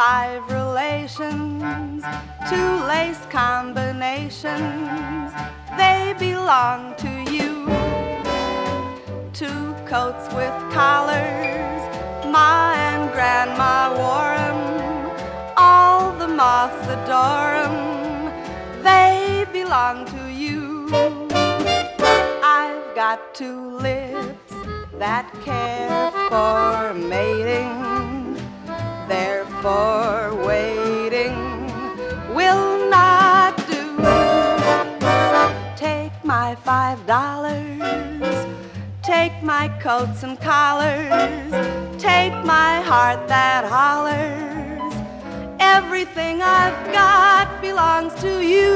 5 relations, 2 lace combinations, they belong to you. 2 coats with collars, Ma and Grandma wore 'em, all the moths adore 'em, they belong to you. I've got 2 lips that care for mating, therefore waiting will not do. Take my $5, take my coats and collars, take my heart that hollers, everything I've got belongs to you.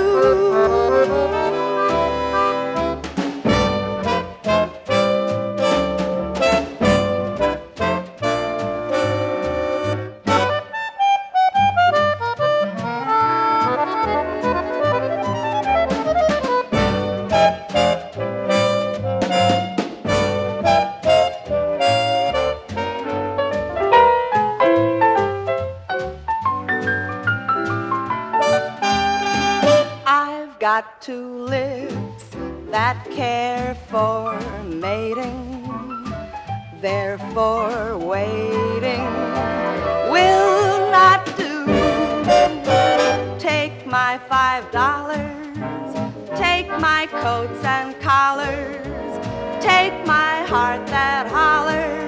I've got 2 lips that care for mating, therefore waiting will not do. Take my $5, take my coats and collars, take my heart that hollers,